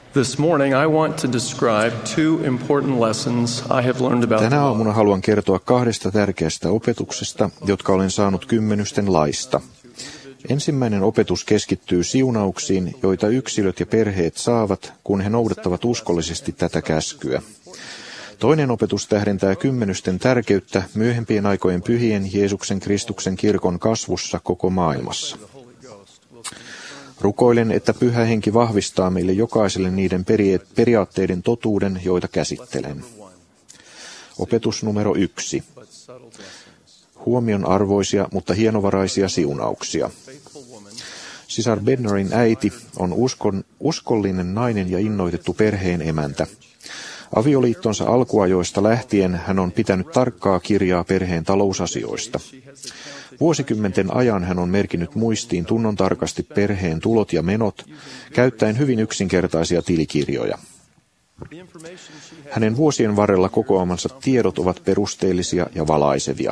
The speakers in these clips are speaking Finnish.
This morning I want to describe two important lessons I have learned about Tänä aamuna haluan kertoa kahdesta tärkeästä opetuksesta, jotka olen saanut kymmenysten laista. Ensimmäinen opetus keskittyy siunauksiin, joita yksilöt ja perheet saavat, kun he noudattavat uskollisesti tätä käskyä. Toinen opetus tähdentää kymmenysten tärkeyttä myöhempien aikojen pyhien Jeesuksen Kristuksen kirkon kasvussa koko maailmassa. Rukoilen, että Pyhä Henki vahvistaa meille jokaiselle niiden periaatteiden totuuden, joita käsittelen. Opetus numero 1. Huomionarvoisia, mutta hienovaraisia siunauksia. Sisar Bednarin äiti on uskollinen nainen ja innoitettu perheen emäntä. Avioliittonsa alkuajoista lähtien hän on pitänyt tarkkaa kirjaa perheen talousasioista. Vuosikymmenten ajan hän on merkinnyt muistiin tunnontarkasti perheen tulot ja menot, käyttäen hyvin yksinkertaisia tilikirjoja. Hänen vuosien varrella kokoamansa tiedot ovat perusteellisia ja valaisevia.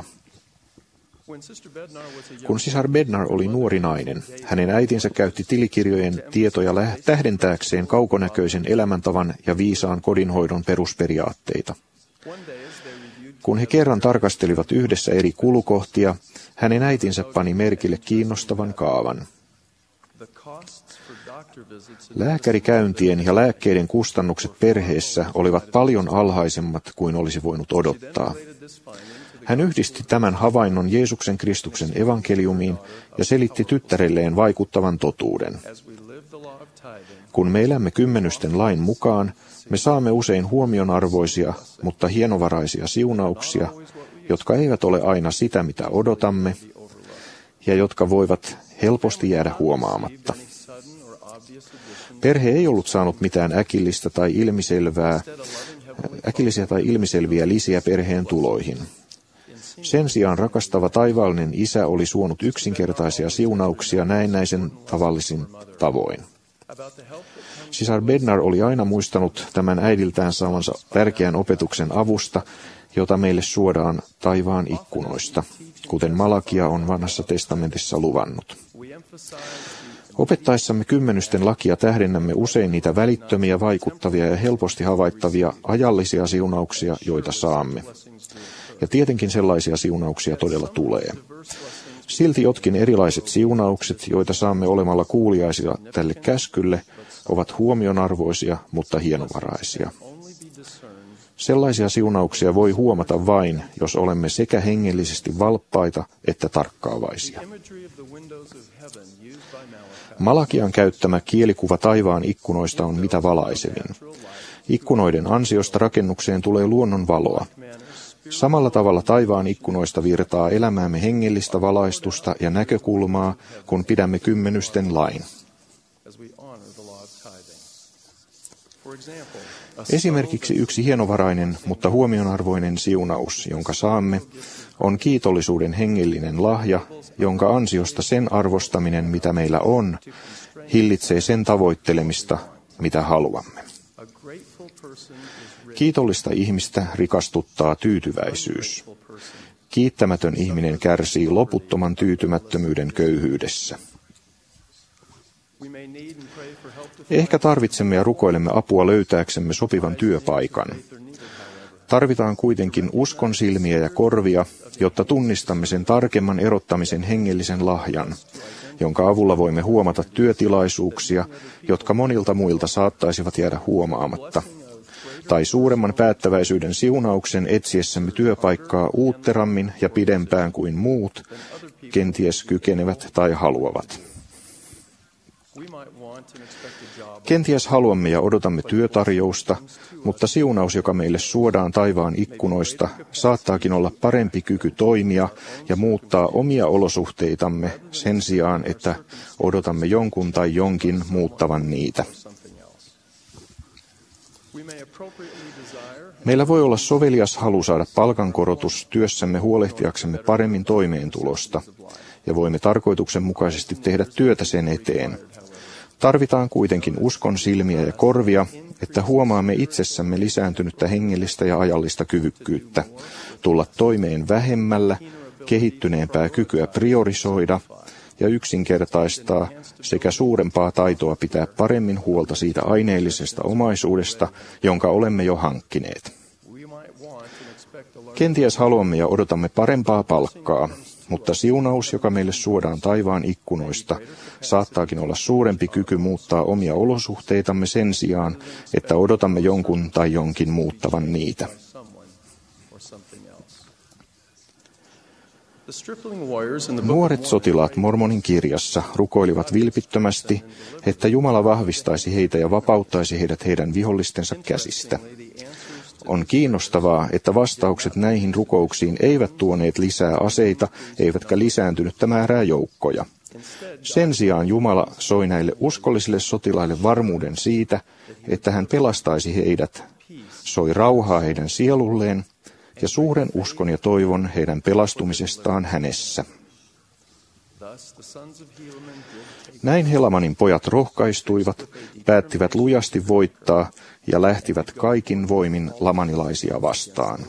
Kun sisar Bednar oli nuori nainen, hänen äitinsä käytti tilikirjojen tietoja tähdentääkseen kaukonäköisen elämäntavan ja viisaan kodinhoidon perusperiaatteita. Kun he kerran tarkastelivat yhdessä eri kulukohtia, hänen äitinsä pani merkille kiinnostavan kaavan. Lääkärikäyntien ja lääkkeiden kustannukset perheessä olivat paljon alhaisemmat kuin olisi voinut odottaa. Hän yhdisti tämän havainnon Jeesuksen Kristuksen evankeliumiin ja selitti tyttärelleen vaikuttavan totuuden. Kun me elämme kymmenysten lain mukaan, me saamme usein huomionarvoisia, mutta hienovaraisia siunauksia, jotka eivät ole aina sitä, mitä odotamme, ja jotka voivat helposti jäädä huomaamatta. Perhe ei ollut saanut mitään äkillisiä tai ilmiselviä lisiä perheen tuloihin. Sen sijaan rakastava taivaallinen Isä oli suonut yksinkertaisia siunauksia näennäisen tavallisin tavoin. Sisar Bednar oli aina muistanut tämän äidiltään saamansa tärkeän opetuksen avusta, jota meille suodaan taivaan ikkunoista, kuten Malakia on Vanhassa testamentissa luvannut. Opettaessamme kymmenysten lakia tähdennämme usein niitä välittömiä, vaikuttavia ja helposti havaittavia ajallisia siunauksia, joita saamme. Ja tietenkin sellaisia siunauksia todella tulee. Silti jotkin erilaiset siunaukset, joita saamme olemalla kuuliaisia tälle käskylle, ovat huomionarvoisia, mutta hienovaraisia. Sellaisia siunauksia voi huomata vain, jos olemme sekä hengellisesti valppaita että tarkkaavaisia. Malakian käyttämä kielikuva taivaan ikkunoista on mitä valaisevin. Ikkunoiden ansiosta rakennukseen tulee luonnon valoa. Samalla tavalla taivaan ikkunoista virtaa elämäämme hengellistä valaistusta ja näkökulmaa, kun pidämme kymmenysten lain. Esimerkiksi yksi hienovarainen, mutta huomionarvoinen siunaus, jonka saamme, on kiitollisuuden hengellinen lahja, jonka ansiosta sen arvostaminen, mitä meillä on, hillitsee sen tavoittelemista, mitä haluamme. Kiitollista ihmistä rikastuttaa tyytyväisyys. Kiittämätön ihminen kärsii loputtoman tyytymättömyyden köyhyydessä. Ehkä tarvitsemme ja rukoilemme apua löytääksemme sopivan työpaikan. Tarvitaan kuitenkin uskon silmiä ja korvia, jotta tunnistamme sen tarkemman erottamisen hengellisen lahjan, jonka avulla voimme huomata työtilaisuuksia, jotka monilta muilta saattaisivat jäädä huomaamatta, tai suuremman päättäväisyyden siunauksen etsiessämme työpaikkaa uutterammin ja pidempään kuin muut, kenties kykenevät tai haluavat. Kenties haluamme ja odotamme työtarjousta, mutta siunaus, joka meille suodaan taivaan ikkunoista, saattaakin olla parempi kyky toimia ja muuttaa omia olosuhteitamme sen sijaan, että odotamme jonkun tai jonkin muuttavan niitä. Meillä voi olla sovelias halu saada palkankorotus työssämme huolehtiaksemme paremmin toimeentulosta, ja voimme tarkoituksenmukaisesti tehdä työtä sen eteen. Tarvitaan kuitenkin uskon silmiä ja korvia, että huomaamme itsessämme lisääntynyttä hengellistä ja ajallista kyvykkyyttä, tulla toimeen vähemmällä, kehittyneempää kykyä priorisoida, ja yksinkertaistaa sekä suurempaa taitoa pitää paremmin huolta siitä aineellisesta omaisuudesta, jonka olemme jo hankkineet. Kenties haluamme ja odotamme parempaa palkkaa, mutta siunaus, joka meille suodaan taivaan ikkunoista, saattaakin olla suurempi kyky muuttaa omia olosuhteitamme sen sijaan, että odotamme jonkun tai jonkin muuttavan niitä. Nuoret sotilaat Mormonin kirjassa rukoilivat vilpittömästi, että Jumala vahvistaisi heitä ja vapauttaisi heidät heidän vihollistensa käsistä. On kiinnostavaa, että vastaukset näihin rukouksiin eivät tuoneet lisää aseita, eivätkä lisääntynyttä määrää joukkoja. Sen sijaan Jumala soi näille uskollisille sotilaille varmuuden siitä, että hän pelastaisi heidät, soi rauhaa heidän sielulleen ja suuren uskon ja toivon heidän pelastumisestaan hänessä. Näin Helamanin pojat rohkaistuivat, päättivät lujasti voittaa ja lähtivät kaikin voimin lamanilaisia vastaan.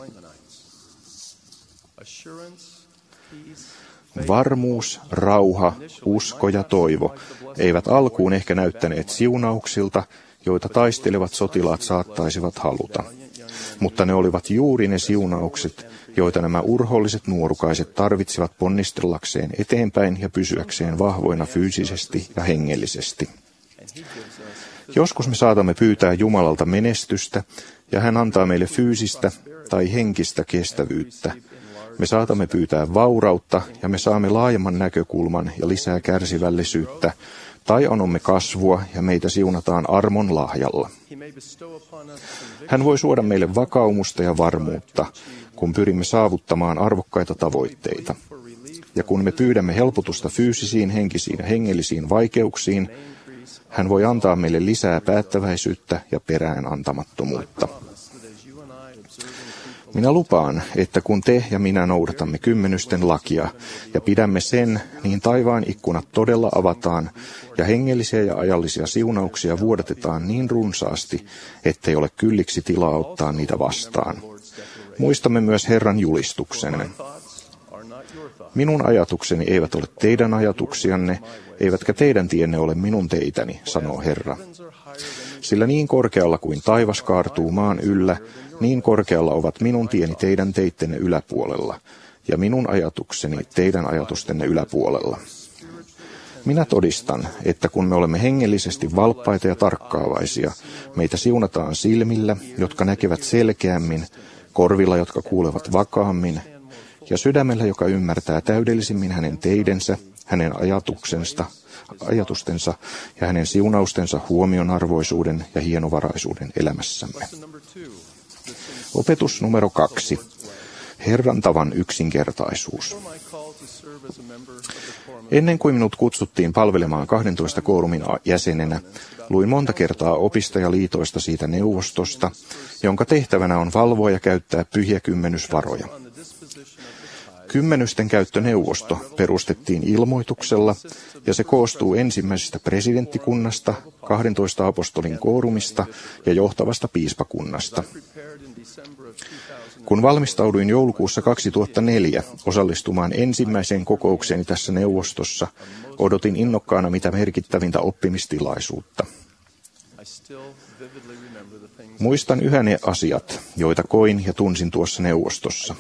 Varmuus, rauha, usko ja toivo eivät alkuun ehkä näyttäneet siunauksilta, joita taistelevat sotilaat saattaisivat haluta. Mutta ne olivat juuri ne siunaukset, joita nämä urholliset nuorukaiset tarvitsivat ponnistellakseen eteenpäin ja pysyäkseen vahvoina fyysisesti ja hengellisesti. Joskus me saatamme pyytää Jumalalta menestystä, ja hän antaa meille fyysistä tai henkistä kestävyyttä. Me saatamme pyytää vaurautta, ja me saamme laajemman näkökulman ja lisää kärsivällisyyttä, tai anomme kasvua, ja meitä siunataan armon lahjalla. Hän voi suoda meille vakaumusta ja varmuutta, kun pyrimme saavuttamaan arvokkaita tavoitteita. Ja kun me pyydämme helpotusta fyysisiin, henkisiin ja hengellisiin vaikeuksiin, hän voi antaa meille lisää päättäväisyyttä ja perään antamattomuutta. Minä lupaan, että kun te ja minä noudatamme kymmenysten lakia ja pidämme sen, niin taivaan ikkunat todella avataan ja hengellisiä ja ajallisia siunauksia vuodatetaan niin runsaasti, ettei ole kylliksi tilaa ottaa niitä vastaan. Muistamme myös Herran julistuksen. Minun ajatukseni eivät ole teidän ajatuksianne, eivätkä teidän tienne ole minun teitäni, sanoo Herra. Sillä niin korkealla kuin taivas kaartuu maan yllä, niin korkealla ovat minun tieni teidän teittenne yläpuolella, ja minun ajatukseni teidän ajatustenne yläpuolella. Minä todistan, että kun me olemme hengellisesti valppaita ja tarkkaavaisia, meitä siunataan silmillä, jotka näkevät selkeämmin, korvilla, jotka kuulevat vakaammin, ja sydämellä, joka ymmärtää täydellisimmin hänen teidensä, hänen ajatustensa ja hänen siunaustensa huomionarvoisuuden ja hienovaraisuuden elämässämme. Opetus numero 2. Herran tavan yksinkertaisuus. Ennen kuin minut kutsuttiin palvelemaan 12 koorumin jäsenenä, luin monta kertaa opista ja liitoista siitä neuvostosta, jonka tehtävänä on valvoa ja käyttää pyhiä kymmenysvaroja. Kymmenysten käyttöneuvosto perustettiin ilmoituksella, ja se koostuu ensimmäisestä presidenttikunnasta, 12 apostolin koorumista ja johtavasta piispakunnasta. Kun valmistauduin joulukuussa 2004 osallistumaan ensimmäiseen kokoukseeni tässä neuvostossa, odotin innokkaana mitä merkittävintä oppimistilaisuutta. Muistan yhä ne asiat, joita koin ja tunsin tuossa neuvostossa.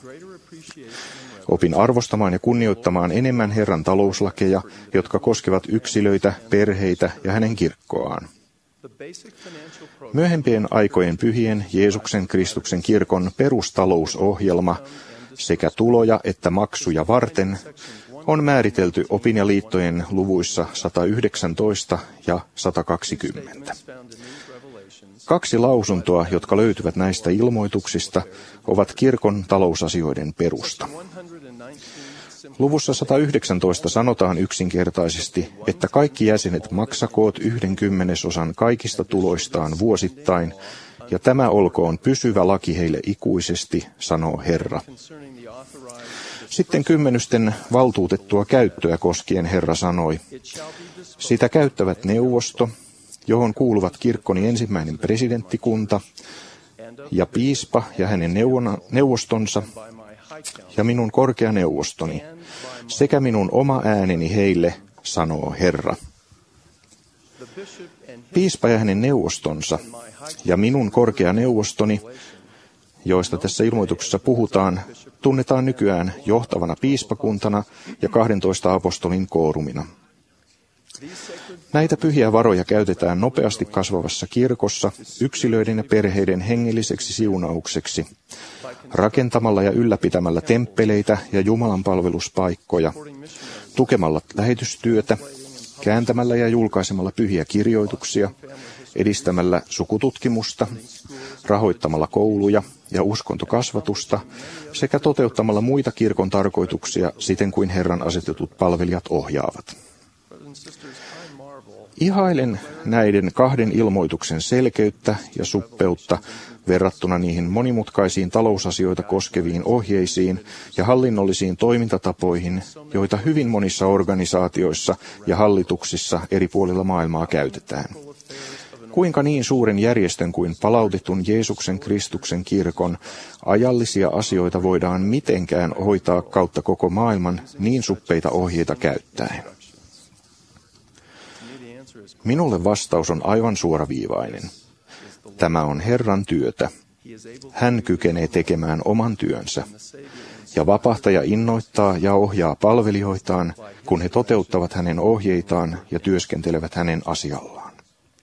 Opin arvostamaan ja kunnioittamaan enemmän Herran talouslakeja, jotka koskevat yksilöitä, perheitä ja hänen kirkkoaan. Myöhempien aikojen pyhien Jeesuksen Kristuksen kirkon perustalousohjelma sekä tuloja että maksuja varten on määritelty opin ja liittojen luvuissa 119 ja 120. 2 lausuntoa, jotka löytyvät näistä ilmoituksista, ovat kirkon talousasioiden perusta. Luvussa 119 sanotaan yksinkertaisesti, että kaikki jäsenet maksakoot 1/10 kaikista tuloistaan vuosittain, ja tämä olkoon pysyvä laki heille ikuisesti, sanoo Herra. Sitten kymmenysten valtuutettua käyttöä koskien Herra sanoi, sitä käyttävät neuvosto, johon kuuluvat kirkkoni ensimmäinen presidenttikunta ja piispa ja hänen neuvostonsa ja minun korkea neuvostoni sekä minun oma ääneni heille, sanoo Herra. Piispa ja hänen neuvostonsa ja minun korkea neuvostoni, joista tässä ilmoituksessa puhutaan, tunnetaan nykyään johtavana piispakuntana ja 12 apostolin koorumina. Näitä pyhiä varoja käytetään nopeasti kasvavassa kirkossa yksilöiden ja perheiden hengelliseksi siunaukseksi, rakentamalla ja ylläpitämällä temppeleitä ja Jumalan palveluspaikkoja, tukemalla lähetystyötä, kääntämällä ja julkaisemalla pyhiä kirjoituksia, edistämällä sukututkimusta, rahoittamalla kouluja ja uskontokasvatusta sekä toteuttamalla muita kirkon tarkoituksia siten kuin Herran asetetut palvelijat ohjaavat. Ihailen näiden kahden ilmoituksen selkeyttä ja suppeutta verrattuna niihin monimutkaisiin talousasioita koskeviin ohjeisiin ja hallinnollisiin toimintatapoihin, joita hyvin monissa organisaatioissa ja hallituksissa eri puolilla maailmaa käytetään. Kuinka niin suuren järjestön kuin palautetun Jeesuksen Kristuksen kirkon ajallisia asioita voidaan mitenkään hoitaa kautta koko maailman niin suppeita ohjeita käyttäen? Minulle vastaus on aivan suoraviivainen. Tämä on Herran työtä. Hän kykenee tekemään oman työnsä. Ja vapahtaja innoittaa ja ohjaa palvelijoitaan, kun he toteuttavat hänen ohjeitaan ja työskentelevät hänen asiallaan.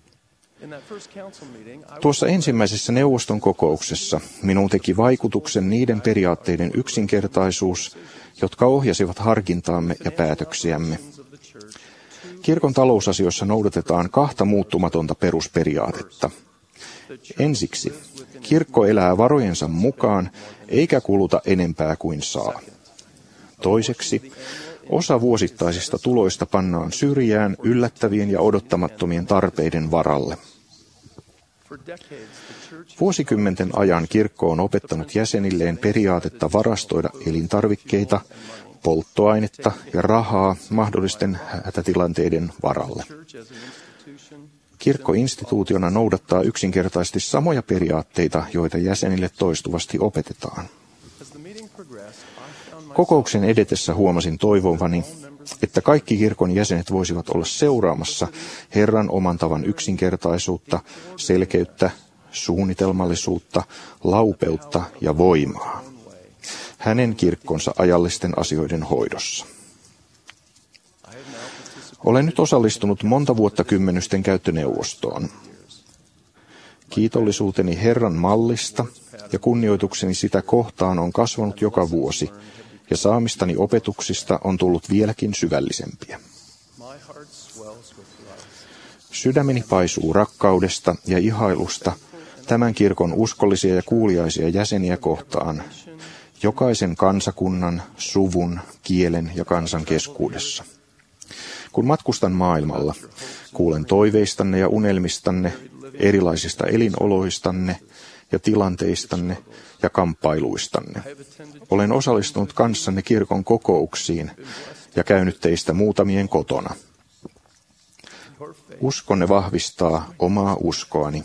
Tuossa ensimmäisessä neuvoston kokouksessa minuun teki vaikutuksen niiden periaatteiden yksinkertaisuus, jotka ohjasivat harkintaamme ja päätöksiämme. Kirkon talousasioissa noudatetaan kahta muuttumatonta perusperiaatetta. Ensiksi, kirkko elää varojensa mukaan eikä kuluta enempää kuin saa. Toiseksi, osa vuosittaisista tuloista pannaan syrjään yllättävien ja odottamattomien tarpeiden varalle. Vuosikymmenten ajan kirkko on opettanut jäsenilleen periaatetta varastoida elintarvikkeita, polttoainetta ja rahaa mahdollisten hätätilanteiden varalle. Kirkko instituutiona noudattaa yksinkertaisesti samoja periaatteita, joita jäsenille toistuvasti opetetaan. Kokouksen edetessä huomasin toivovani, että kaikki kirkon jäsenet voisivat olla seuraamassa Herran oman tavan yksinkertaisuutta, selkeyttä, suunnitelmallisuutta, laupeutta ja voimaa hänen kirkkonsa ajallisten asioiden hoidossa. Olen nyt osallistunut monta vuotta kymmenysten käyttöneuvostoon. Kiitollisuuteni Herran mallista ja kunnioitukseni sitä kohtaan on kasvanut joka vuosi, ja saamistani opetuksista on tullut vieläkin syvällisempiä. Sydämeni paisuu rakkaudesta ja ihailusta tämän kirkon uskollisia ja kuuliaisia jäseniä kohtaan, jokaisen kansakunnan, suvun, kielen ja kansan keskuudessa. Kun matkustan maailmalla, kuulen toiveistanne ja unelmistanne, erilaisista elinoloistanne ja tilanteistanne ja kamppailuistanne. Olen osallistunut kanssanne kirkon kokouksiin ja käynyt teistä muutamien kotona. Uskonne vahvistaa omaa uskoani.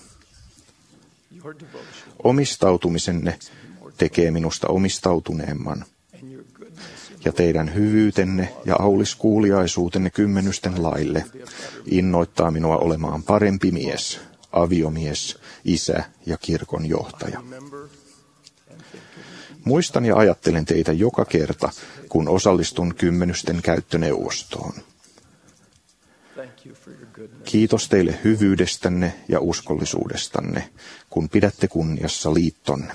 Omistautumisenne tekee minusta omistautuneemman. Ja teidän hyvyytenne ja auliskuuliaisuutenne kymmenysten laille innoittaa minua olemaan parempi mies, aviomies, isä ja kirkon johtaja. Muistan ja ajattelen teitä joka kerta, kun osallistun kymmenysten käyttöneuvostoon. Kiitos teille hyvyydestänne ja uskollisuudestanne, kun pidätte kunniassa liittonne.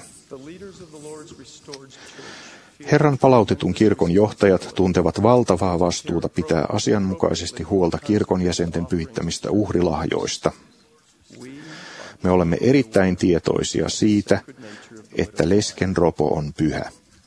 Herran palautetun kirkon johtajat tuntevat valtavaa vastuuta pitää asianmukaisesti huolta kirkon jäsenten pyhittämistä uhrilahjoista. Me olemme erittäin tietoisia siitä, että lesken ropo on pyhä.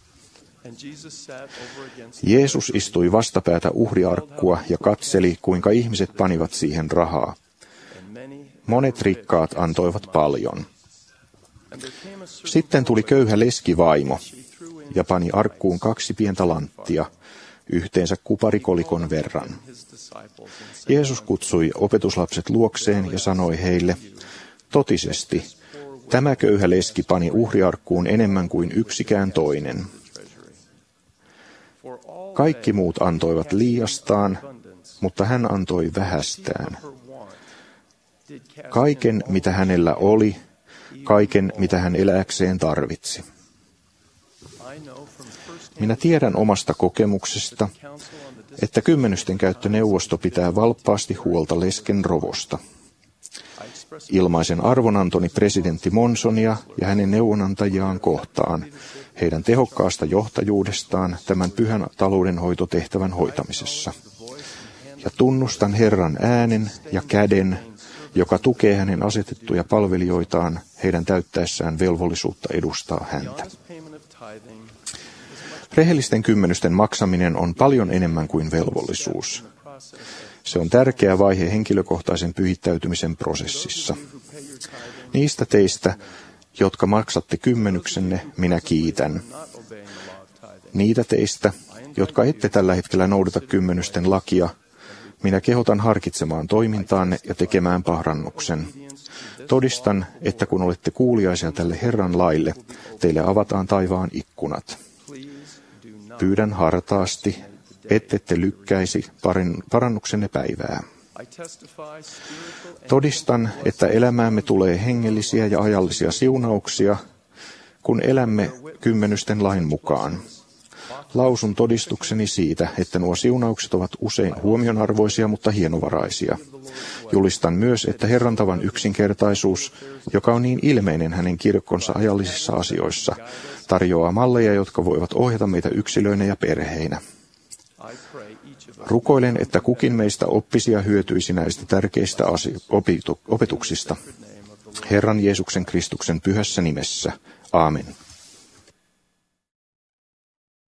Jeesus istui vastapäätä uhriarkkua ja katseli, kuinka ihmiset panivat siihen rahaa. Monet rikkaat antoivat paljon. Sitten tuli köyhä leskivaimo ja pani arkkuun 2 pientä lanttia, yhteensä kuparikolikon verran. Jeesus kutsui opetuslapset luokseen ja sanoi heille, totisesti, tämä köyhä leski pani uhriarkkuun enemmän kuin yksikään toinen. Kaikki muut antoivat liiastaan, mutta hän antoi vähästään. Kaiken, mitä hänellä oli, kaiken, mitä hän elääkseen tarvitsi. Minä tiedän omasta kokemuksesta, että kymmenysten käyttöneuvosto pitää valppaasti huolta lesken rovosta. Ilmaisen arvonantoni presidentti Monsonia ja hänen neuvonantajiaan kohtaan, heidän tehokkaasta johtajuudestaan tämän pyhän taloudenhoitotehtävän hoitamisessa. Ja tunnustan Herran äänen ja käden, joka tukee hänen asetettuja palvelijoitaan heidän täyttäessään velvollisuutta edustaa häntä. Rehellisten kymmenysten maksaminen on paljon enemmän kuin velvollisuus. Se on tärkeä vaihe henkilökohtaisen pyhittäytymisen prosessissa. Niistä teistä, jotka maksatte kymmenyksenne, minä kiitän. Niitä teistä, jotka ette tällä hetkellä noudata kymmenysten lakia, minä kehotan harkitsemaan toimintaanne ja tekemään parannuksen. Todistan, että kun olette kuuliaisia tälle Herran laille, teille avataan taivaan ikkunat. Pyydän hartaasti, ettette lykkäisi parannuksenne päivää. Todistan, että elämäämme tulee hengellisiä ja ajallisia siunauksia, kun elämme kymmenysten lain mukaan. Lausun todistukseni siitä, että nuo siunaukset ovat usein huomionarvoisia, mutta hienovaraisia. Julistan myös, että Herran tavan yksinkertaisuus, joka on niin ilmeinen hänen kirkkonsa ajallisissa asioissa, tarjoaa malleja, jotka voivat ohjata meitä yksilöinä ja perheinä. Rukoilen, että kukin meistä oppisi ja hyötyisi näistä tärkeistä opetuksista. Herran Jeesuksen Kristuksen pyhässä nimessä. Aamen.